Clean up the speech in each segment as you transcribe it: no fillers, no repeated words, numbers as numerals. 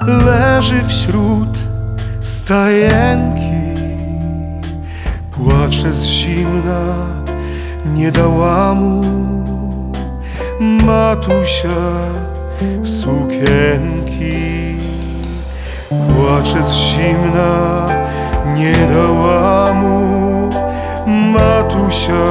leży wśród stajenki. Płacze z zimna, nie dała mu matusia sukienki. Płacze z zimna, nie dała mu matusia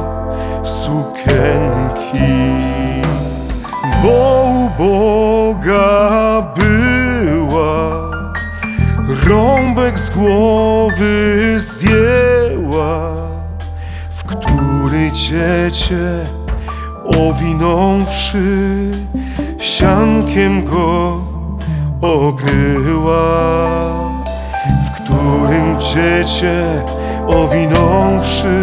sukienki. Bo uboga była, rąbek z głowy zdjęła, w który dziecię owinąwszy siankiem go okryła, w którym dziecię owinąwszy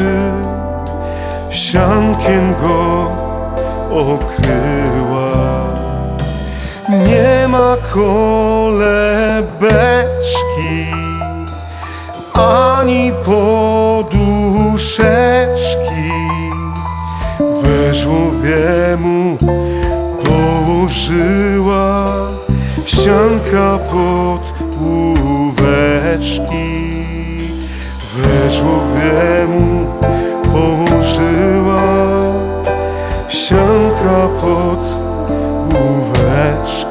siankiem go okryła. Nie ma kolebeczki ani poduszeczki, we żłobie mu położyła sianka pod główeczki. We żłobie mu położyła sianka pod główeczki.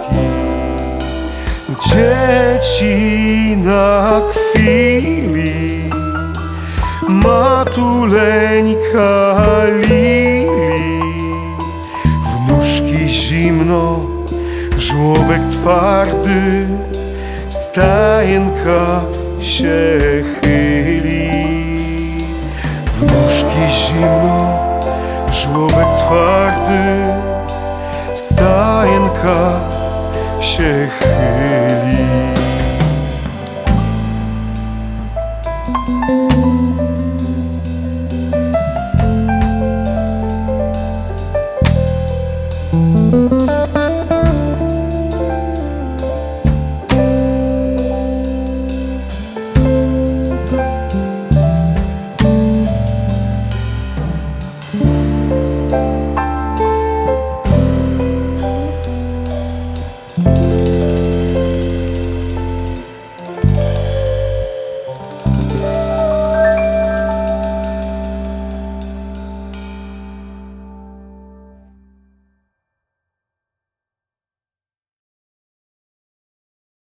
Dzieci na chwili matuleńka Lili, w nóżki zimno, w żłobek twardy, stajenka się chyli. W nóżki zimno, w żłobek twardy, stajenka się chyli.